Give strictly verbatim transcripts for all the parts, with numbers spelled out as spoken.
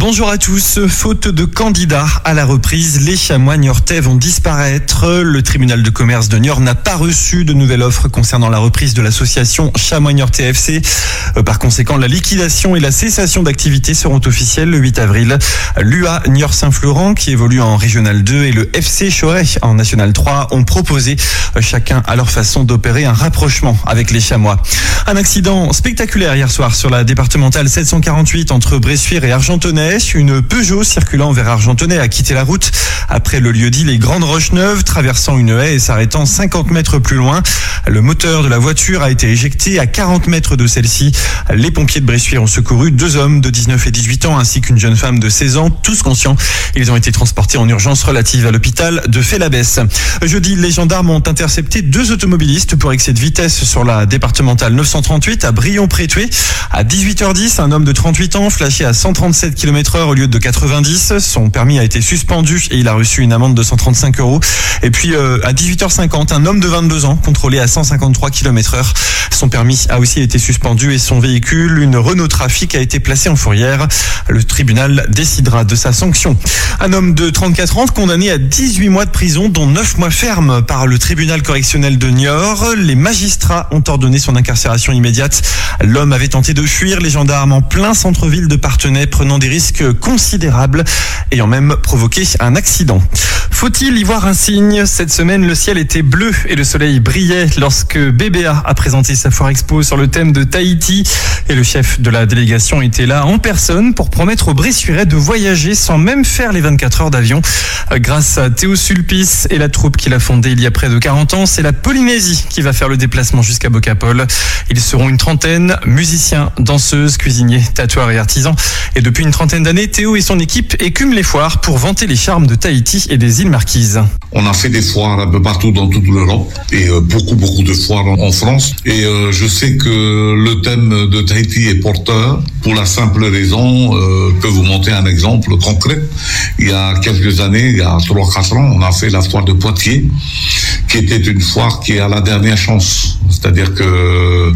Bonjour à tous. Faute de candidats à la reprise, les chamois niortais vont disparaître. Le tribunal de commerce de Niort n'a pas reçu de nouvelle offre concernant la reprise de l'association Chamois Niortais F C. Par conséquent, la liquidation et la cessation d'activité seront officielles le huit avril. L'U A Niort-Saint-Florent, qui évolue en Régional deux, et le F C Choret en National trois ont proposé chacun à leur façon d'opérer un rapprochement avec les chamois. Un accident spectaculaire hier soir sur la départementale sept cent quarante-huit entre Bressuire et Argentonais. Une Peugeot circulant vers Argentonais a quitté la route après le lieu-dit les Grandes Roches-Neuves, traversant une haie et s'arrêtant cinquante mètres plus loin. Le moteur de la voiture a été éjecté à quarante mètres de celle-ci. Les pompiers de Bressuire ont secouru deux hommes de dix-neuf et dix-huit ans ainsi qu'une jeune femme de seize ans, tous conscients. Ils ont été transportés en urgence relative à l'hôpital de Félabès. Jeudi, les gendarmes ont intercepté deux automobilistes pour excès de vitesse sur la départementale neuf cent trente-huit à Brion-Prétué. À dix-huit heures dix, un homme de trente-huit ans flashé à cent trente-sept kilomètres heure au lieu de quatre-vingt-dix. Son permis a été suspendu et il a reçu une amende de cent trente-cinq euros. Et puis euh, à dix-huit heures cinquante, un homme de vingt-deux ans contrôlé à cent cinquante-trois kilomètres heure. Son permis a aussi été suspendu et son véhicule, une Renault Trafic, a été placé en fourrière. Le tribunal décidera de sa sanction. Un homme de trente-quatre ans condamné à dix-huit mois de prison, dont neuf mois ferme par le tribunal correctionnel de Niort. Les magistrats ont ordonné son incarcération immédiate. L'homme avait tenté de fuir les gendarmes en plein centre-ville de Parthenay, prenant des risques considérables, ayant même provoqué un accident. Faut-il y voir un signe ? Cette semaine, le ciel était bleu et le soleil brillait lorsque B B A a présenté sa foire expo sur le thème de Tahiti. Et le chef de la délégation était là en personne pour promettre aux Bressuirais de voyager sans même faire les vingt-quatre heures d'avion. Grâce à Théo Sulpice et la troupe qu'il a fondée il y a près de quarante ans, c'est la Polynésie qui va faire le déplacement jusqu'à Bocapol. Ils seront une trentaine, musiciens, danseuses, cuisiniers, tatoueurs et artisans. Et depuis une trentaine d'années, Théo et son équipe écument les foires pour vanter les charmes de Tahiti et des îles Marquises. On a fait des foires un peu partout dans toute l'Europe et euh, beaucoup beaucoup de foires en, en France. Et euh, je sais que le thème de Tahiti est porteur pour la simple raison, euh, je peux vous montrer un exemple concret. Il y a quelques années, il y a trois quatre ans, on a fait la foire de Poitiers, qui était une foire qui est à la dernière chance. C'est-à-dire que euh,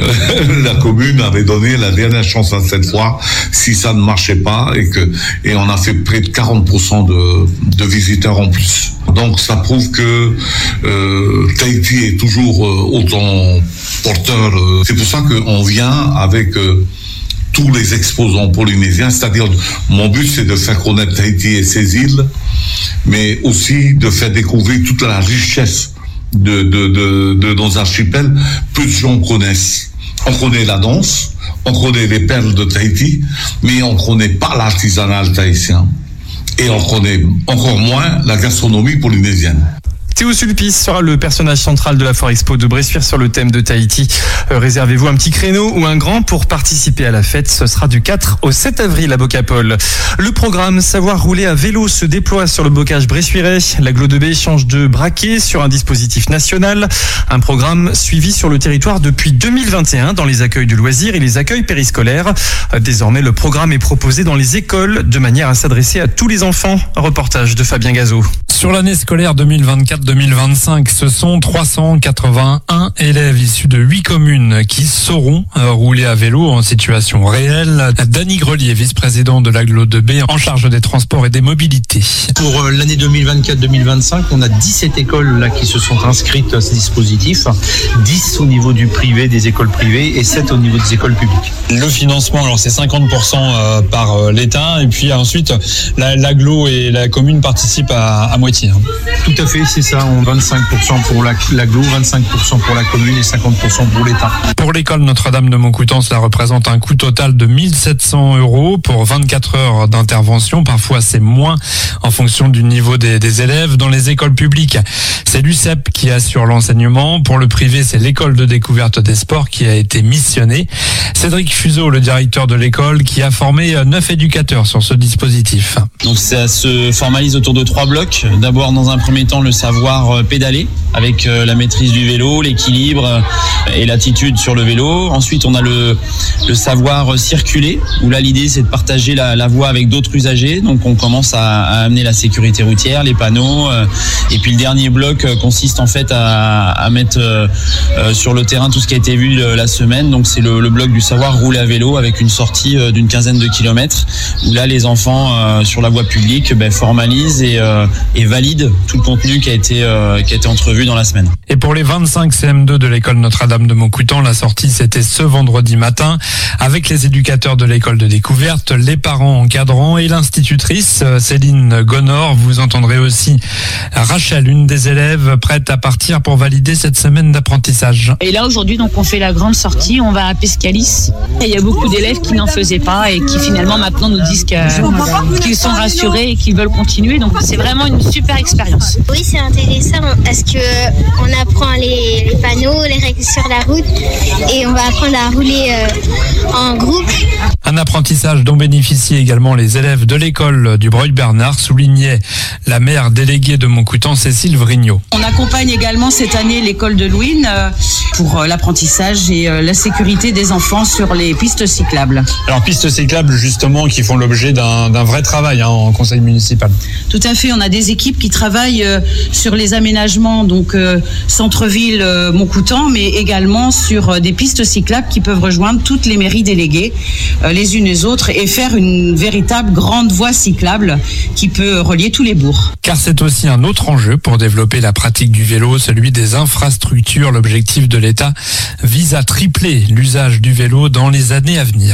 la commune avait donné la dernière chance à cette foire si ça ne marchait pas et que et on a fait près de quarante pour cent de, de visiteurs en plus. Donc ça prouve que euh, Tahiti est toujours euh, autant porteur. Euh, c'est pour ça qu'on vient avec euh, tous les exposants polynésiens. C'est-à-dire, mon but c'est de faire connaître Tahiti et ses îles, mais aussi de faire découvrir toute la richesse de, de, de, de nos archipels. Peu de gens connaissent. On connaît la danse, on connaît les perles de Tahiti, mais on ne connaît pas l'artisanat tahitien. Et on connaît encore moins la gastronomie polynésienne. Théo Sulpice sera le personnage central de la Foire Expo de Bressuire sur le thème de Tahiti. Euh, réservez-vous un petit créneau ou un grand pour participer à la fête. Ce sera du quatre au sept avril à Bocapol. Le programme Savoir rouler à vélo se déploie sur le bocage bressuirais. L'agglo de B change de braquet sur un dispositif national. Un programme suivi sur le territoire depuis deux mille vingt et un dans les accueils de loisirs et les accueils périscolaires. Euh, désormais, le programme est proposé dans les écoles de manière à s'adresser à tous les enfants. Un reportage de Fabien Gazot. Sur l'année scolaire deux mille vingt-quatre deux mille vingt-cinq, ce sont trois cent quatre-vingt-un élèves issus de huit communes qui sauront rouler à vélo en situation réelle. Dany Grelier, vice-président de l'agglo de B, en charge des transports et des mobilités. Pour l'année deux mille vingt-quatre deux mille vingt-cinq, on a dix-sept écoles là qui se sont inscrites à ce dispositif, dix au niveau du privé, des écoles privées, et sept au niveau des écoles publiques. Le financement, alors c'est cinquante pour cent par l'État, et puis ensuite l'agglo et la commune participent à, à moitié. Tout à fait, c'est ça. On vingt-cinq pour cent pour l'agglo, vingt-cinq pour cent pour la commune et cinquante pour cent pour l'État. Pour l'école Notre-Dame de Montcoutan, cela représente un coût total de mille sept cents euros pour vingt-quatre heures d'intervention. Parfois, c'est moins en fonction du niveau des, des élèves. Dans les écoles publiques, c'est l'U C E P qui assure l'enseignement. Pour le privé, c'est l'école de découverte des sports qui a été missionnée. Cédric Fuseau, le directeur de l'école, qui a formé neuf éducateurs sur ce dispositif. Donc ça se formalise autour de trois blocs. d'abord dans un premier temps le savoir pédaler avec la maîtrise du vélo, l'équilibre et l'attitude sur le vélo. Ensuite on a le, le savoir circuler où là l'idée c'est de partager la, la voie avec d'autres usagers. Donc on commence à, à amener la sécurité routière, les panneaux et puis le dernier bloc consiste en fait à, à mettre sur le terrain tout ce qui a été vu la semaine. Donc c'est le, le bloc du savoir rouler à vélo avec une sortie d'une quinzaine de kilomètres où là les enfants euh, sur la voie publique ben, formalisent et, euh, et valident tout le contenu qui a été euh, qui a été entrevu dans la semaine. Et pour les vingt-cinq C M deux de l'école Notre-Dame de Montcoutan, la sortie c'était ce vendredi matin avec les éducateurs de l'école de découverte, les parents encadrants et l'institutrice Céline Gonor. Vous entendrez aussi Rachel, une des élèves prête à partir pour valider cette semaine d'apprentissage. Et là aujourd'hui donc on fait la grande sortie, on va à Pescalis. Et il y a beaucoup d'élèves qui n'en faisaient pas et qui finalement maintenant nous disent que, qu'ils sont rassurés et qu'ils veulent continuer. Donc c'est vraiment une super expérience. Oui, c'est intéressant parce que on apprend les, les panneaux, les règles sur la route et on va apprendre à rouler euh, en groupe. Un apprentissage dont bénéficient également les élèves de l'école du Breuil-Bernard, soulignait la maire déléguée de Montcoutan, Cécile Vrignot. On accompagne également cette année l'école de Louine pour l'apprentissage et la sécurité des enfants sur les pistes cyclables. Alors pistes cyclables justement qui font l'objet d'un, d'un vrai travail hein, en conseil municipal. Tout à fait, on a des équipes qui travaillent euh, sur les aménagements donc euh, centre-ville euh, Montcoutan, mais également sur euh, des pistes cyclables qui peuvent rejoindre toutes les mairies déléguées euh, les unes les autres et faire une véritable grande voie cyclable qui peut relier tous les bourgs. Car c'est aussi un autre enjeu pour développer la pratique du vélo, celui des infrastructures. L'objectif de l'État vise à tripler l'usage du vélo dans les années à venir.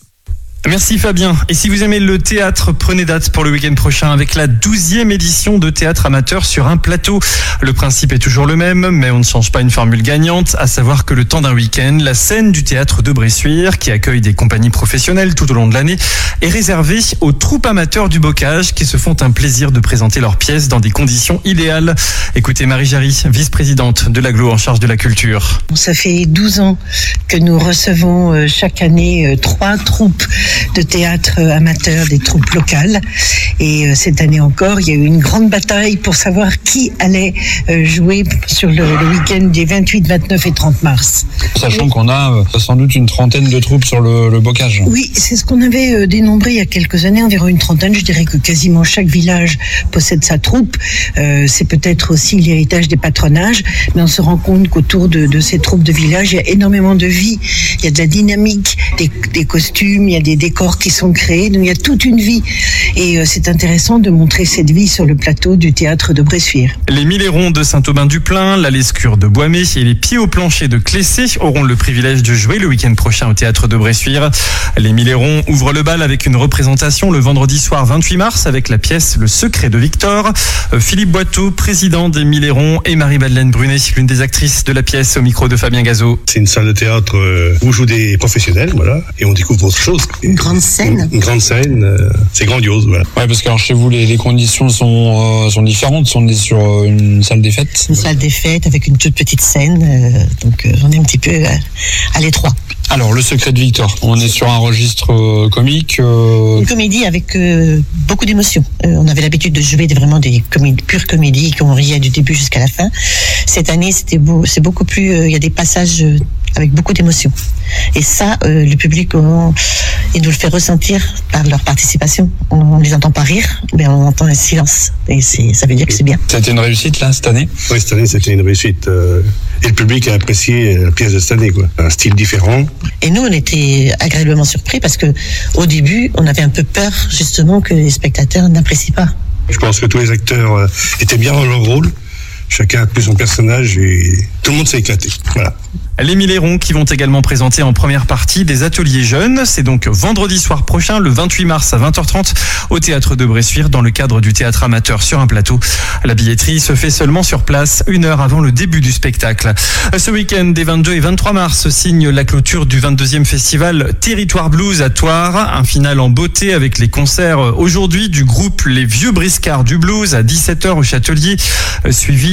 Merci Fabien. Et si vous aimez le théâtre, prenez date pour le week-end prochain avec la douzième édition de théâtre amateur sur un plateau. Le principe est toujours le même, mais on ne change pas une formule gagnante, à savoir que le temps d'un week-end, la scène du théâtre de Bressuire, qui accueille des compagnies professionnelles tout au long de l'année, est réservée aux troupes amateurs du bocage qui se font un plaisir de présenter leurs pièces dans des conditions idéales. Écoutez Marie Jarry, vice-présidente de l'Aglo en charge de la culture. Ça fait douze ans que nous recevons chaque année trois troupes de théâtre amateur, des troupes locales. Et euh, cette année encore, il y a eu une grande bataille pour savoir qui allait euh, jouer sur le, le week-end des vingt-huit, vingt-neuf et trente mars. Sachant qu'on a euh, sans doute une trentaine de troupes sur le, le bocage. Oui, c'est ce qu'on avait euh, dénombré il y a quelques années, environ une trentaine. Je dirais que quasiment chaque village possède sa troupe. Euh, c'est peut-être aussi l'héritage des patronages, mais on se rend compte qu'autour de, de ces troupes de village, il y a énormément de vie, il y a de la dynamique, des, des costumes, il y a des décors qui sont créés, donc il y a toute une vie. Et euh, c'est intéressant de montrer cette vie sur le plateau du théâtre de Bressuire. Les Millerons de Saint-Aubin-du-Plain, la Lescure de Boismé et les Pieds au plancher de Clessé auront le privilège de jouer le week-end prochain au théâtre de Bressuire. Les Millerons ouvrent le bal avec une représentation le vendredi soir vingt-huit mars avec la pièce Le Secret de Victor. Philippe Boiteau, président des Millerons, et Marie-Madeleine Brunet, l'une des actrices de la pièce, au micro de Fabien Gazot. C'est une salle de théâtre où on joue des professionnels, voilà, et on découvre autre chose. Une grande scène. Une, une grande scène, euh, c'est grandiose, voilà. Ouais, parce que alors, chez vous, les, les conditions sont, euh, sont différentes. On est sur euh, une salle des fêtes. Une salle des fêtes avec une toute petite scène, euh, donc euh, on est un petit peu euh, à l'étroit. Alors, Le Secret de Victor, on est sur un registre euh, comique. Euh... Une comédie avec euh, beaucoup d'émotions. Euh, on avait l'habitude de jouer vraiment des comédies, pures comédies, qu'on riait du début jusqu'à la fin. Cette année, c'était beau, c'est beaucoup plus. Il euh, y a des passages euh, avec beaucoup d'émotions. Et ça, euh, le public, on, il nous le fait ressentir par leur participation. On ne les entend pas rire, mais on entend un silence. Et c'est, ça veut dire que c'est bien. C'était une réussite, là, cette année ? Oui, cette année, c'était une réussite. Euh, et le public a apprécié la pièce de cette année, quoi. Un style différent. Et nous, on était agréablement surpris parce que au début, on avait un peu peur, justement, que les spectateurs n'apprécient pas. Je pense que tous les acteurs euh, étaient bien dans leur rôle. Chacun a plus son personnage et tout le monde s'est éclaté. Voilà. Les Millerons qui vont également présenter en première partie des ateliers jeunes. C'est donc vendredi soir prochain, le vingt-huit mars à vingt heures trente au théâtre de Bressuire dans le cadre du théâtre amateur sur un plateau. La billetterie se fait seulement sur place une heure avant le début du spectacle. Ce week-end des vingt-deux et vingt-trois mars signe la clôture du vingt-deuxième festival Territoire Blues à Thouars. Un final en beauté avec les concerts aujourd'hui du groupe Les Vieux Briscards du Blues à dix-sept heures au Châtelier, suivi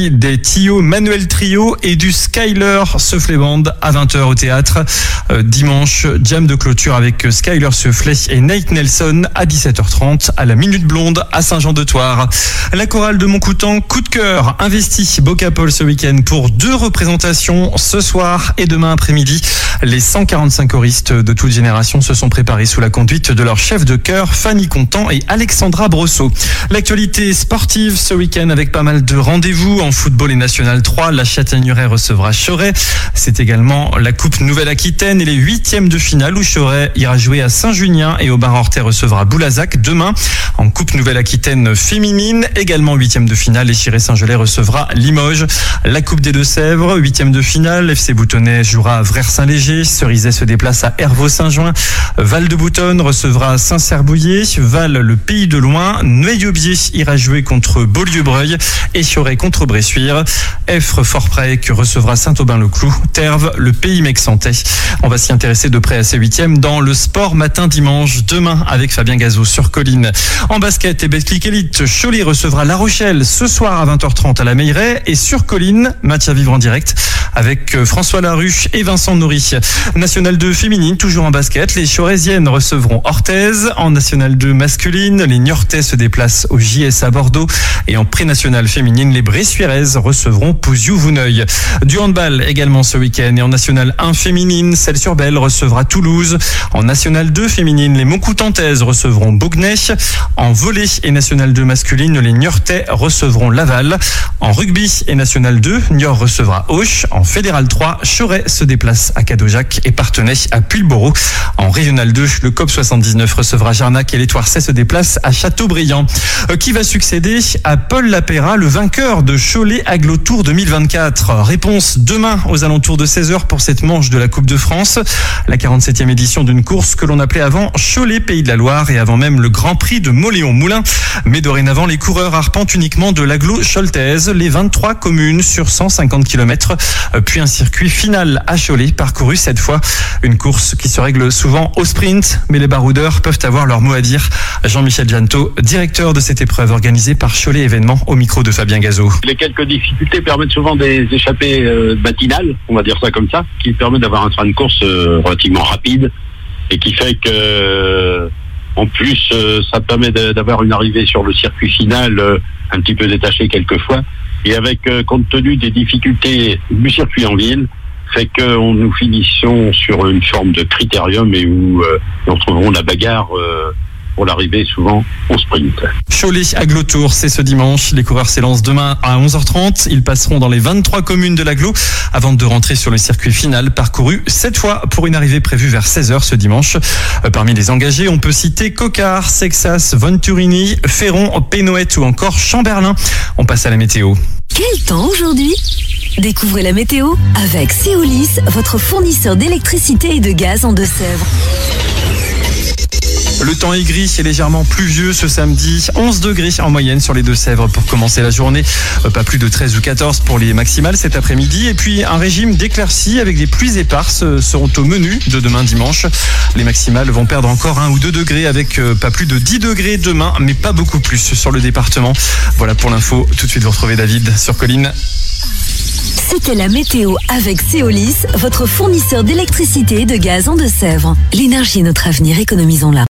aussi des Tio Manuel Trio et du Skyler Soufflé Band à vingt heures au théâtre. Euh, dimanche, jam de clôture avec Skyler Soufflé et Nate Nelson à dix-sept heures trente à la Minute Blonde à Saint-Jean-de-Thouars. La chorale de Montcoutan, coup de cœur, investit Bocapol ce week-end pour deux représentations ce soir et demain après-midi. Les cent quarante-cinq choristes de toute génération se sont préparés sous la conduite de leur chef de chœur Fanny Contant et Alexandra Brosseau. L'actualité sportive ce week-end avec pas mal de rendez-vous en football et National trois. La Châtaigneraie recevra Choret. C'est également la Coupe Nouvelle-Aquitaine et les huitièmes de finale où Choret ira jouer à Saint-Junien et Aubin-Hortais recevra Boulazac demain. En Coupe Nouvelle-Aquitaine féminine, également huitième de finale, Échiré-Saint-Gelais recevra Limoges. La Coupe des Deux-Sèvres, huitième de finale, F C Boutonnet jouera à Vrers-Saint-Léger, Cerizay se déplace à Hervaux-Saint-Join, Val-de-Boutonne recevra Saint-Cerbouillet, Val, le pays de loin, Neuilly-Aubier ira jouer contre Beaulieu-Breuil et Choret contre Bressuire. Effre Fort-Praec recevra Saint-Aubin-le-Clou, Terve, le pays mexantais. On va s'y intéresser de près à ces huitièmes dans le sport matin dimanche, demain avec Fabien Gazot sur Colline. En basket et Betclic Elite, Cholet recevra La Rochelle ce soir à vingt heures trente à la Meilleraie et sur Colline, match à vivre en direct avec François Larue et Vincent Nourry. National deux féminine, toujours en basket, les Chorésiennes recevront Orthez. En National deux masculine, les Niortais se déplacent au J S à Bordeaux et en pré-nationale féminine, les Bressuiraises recevront Pouziou-Vouneuil. Du handball également ce week-end et en National un féminine, Celle-sur-Belle recevra Toulouse. En National deux féminine, les Montcoutantaises recevront Bougnay. En volley et National deux masculine, les Niortais recevront Laval. En rugby et National deux, Niort recevra Auch. En Fédéral trois, Choret se déplace à Cadojac et Parthenay à Pulboro. En Régional deux, le C O P soixante-dix-neuf recevra Jarnac et les Toirçais se déplacent à Châteaubriand. Euh, qui va succéder à Paul Lapéra, le vainqueur de Cholet Aglo Tour deux mille vingt-quatre? Réponse demain aux alentours de seize heures pour cette manche de la Coupe de France. La quarante-septième édition d'une course que l'on appelait avant Cholet Pays de la Loire et avant même le Grand Prix de Moléon-Moulin. Mais dorénavant, les coureurs arpentent uniquement de l'Aglo Choltaise, les vingt-trois communes sur cent cinquante kilomètres, puis un circuit final à Cholet, parcouru cette fois. Une course qui se règle souvent au sprint, mais les baroudeurs peuvent avoir leur mot à dire. Jean-Michel Janto, directeur de cette épreuve organisée par Cholet Événements, au micro de Fabien Gazot. Les quelques difficultés permettent souvent des échappées euh, matinales, on va dire ça comme ça, qui permettent d'avoir un train de course euh, relativement rapide et qui fait que, euh, en plus, euh, ça permet de, d'avoir une arrivée sur le circuit final euh, un petit peu détachée quelquefois. Et avec, euh, compte tenu des difficultés du circuit en ville, fait que on, nous finissons sur une forme de critérium et où euh, nous retrouverons la bagarre euh, pour l'arrivée souvent au sprint. Cholet Aglo Tour, c'est ce dimanche. Les coureurs s'élancent demain à onze heures trente. Ils passeront dans les vingt-trois communes de l'Aglo avant de rentrer sur le circuit final parcouru sept fois pour une arrivée prévue vers seize heures ce dimanche. Parmi les engagés, on peut citer Cocard, Sexas, Venturini, Ferron, Pénoët ou encore Chamberlain. On passe à la météo. Quel temps aujourd'hui ? Découvrez la météo avec Seolis, votre fournisseur d'électricité et de gaz en Deux-Sèvres. Le temps est gris et légèrement pluvieux ce samedi. onze degrés en moyenne sur les Deux-Sèvres pour commencer la journée. Pas plus de treize ou quatorze pour les maximales cet après-midi. Et puis un régime d'éclaircies avec des pluies éparses seront au menu de demain dimanche. Les maximales vont perdre encore un ou deux degrés avec pas plus de dix degrés demain, mais pas beaucoup plus sur le département. Voilà pour l'info. Tout de suite vous retrouvez David sur Colline. C'était la météo avec Seolis, votre fournisseur d'électricité et de gaz en Deux-Sèvres. L'énergie est notre avenir, économisons-la.